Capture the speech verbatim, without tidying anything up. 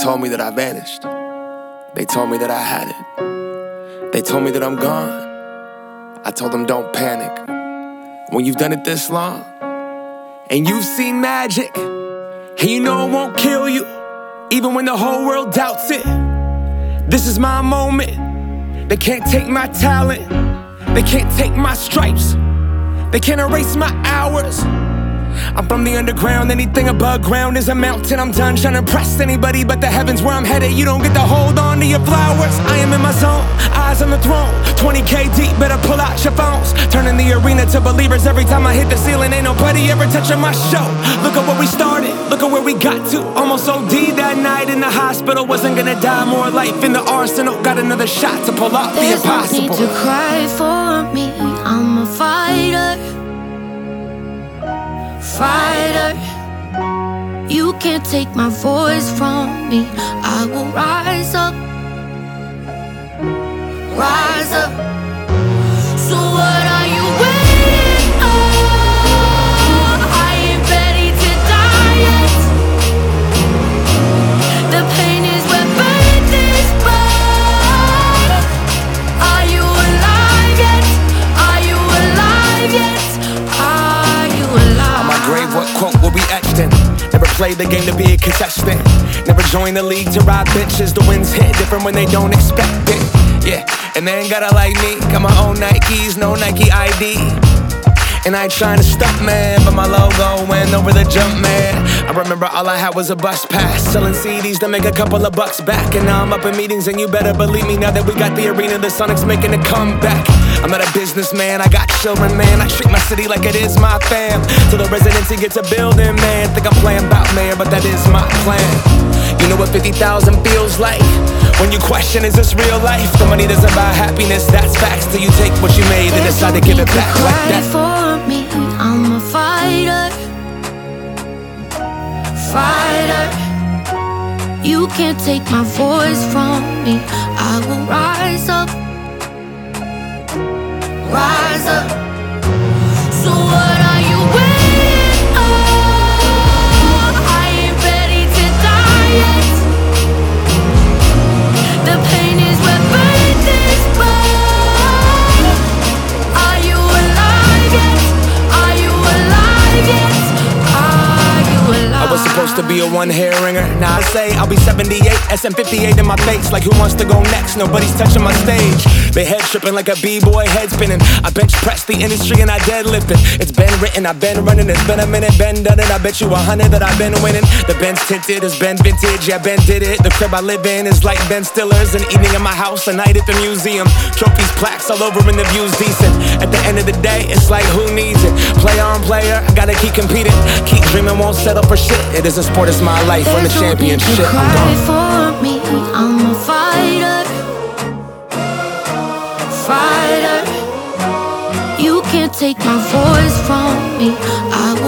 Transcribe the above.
told me that I vanished. They told me that I had it. They told me that I'm gone. I told them don't panic. When you've done it this long, and you've seen magic, and you know it won't kill you, even when the whole world doubts it. This is my moment. They can't take my talent. They can't take my stripes. They can't erase my hours. I'm from the underground, anything above ground is a mountain. I'm done trying to impress anybody but the heavens where I'm headed. You don't get to hold on to your flowers. I am in my zone, eyes on the throne. twenty K deep, better pull out your phones. Turning the arena to believers every time I hit the ceiling. Ain't nobody ever touching my show. Look at where we started, look at where we got to. Almost O D that night in the hospital. Wasn't gonna die, more life in the arsenal. Got another shot to pull off the impossible. There's no need to cry for me, I'm a fighter. Fighter, you can't take my voice from me. I will rise up, rise up. So what are you waiting on? I ain't ready to die yet. The pain is where faith is born. Are you alive yet? Are you alive yet? Are you alive? On my grave, what quote will be etched in? Never played the game to be a contestant. Never joined the league to ride bitches. The winds hit different when they don't expect it. Yeah, and they ain't gotta like me. Got my own Nikes, no Nike I D. And I ain't trying to stunt, man, but my logo went over the jump, man. I remember all I had was a bus pass, selling C Ds to make a couple of bucks back. And now I'm up in meetings, and you better believe me, now that we got the arena, the Sonics making a comeback. I'm not a businessman, I got children, man. I treat my city like it is my fam. Till the residency gets a building, man. Think I'm playing bout mayor, but that is my plan. You know what fifty thousand feels like? When you question, is this real life? The money doesn't buy happiness, that's facts. Till you take what you made and decide to give it back like that. For me, I'm a fighter. Fighter, you can't take my voice from me. I will rise up, rise up. So what are you waiting on? I ain't ready to die yet. The pain is where faith is born. Are you alive yet? Are you alive yet? Are you alive? I was supposed to be a one-hair ringer. Now I say I'll be seventy-eight, S M fifty-eight in my face. Like who wants to go next? Nobody's touching my stage. They head tripping like a b-boy head spinning. I bench press the industry and I deadlift it. It's been written, I've been running. It's been a minute, been done it. I bet you a hundred that I've been winning. The Ben's tinted, it's been vintage, yeah, Ben did it. The crib I live in is like Ben Stiller's. An evening in my house, a night at the museum. Trophies, plaques all over and the view's decent. At the end of the day, it's like who needs it? Player on player, I gotta keep competing. Keep dreaming, won't settle for shit. It isn't sport, it's my life. Win the championship. Cry for me, I'm a fighter. Fighter, you can't take my voice from me. I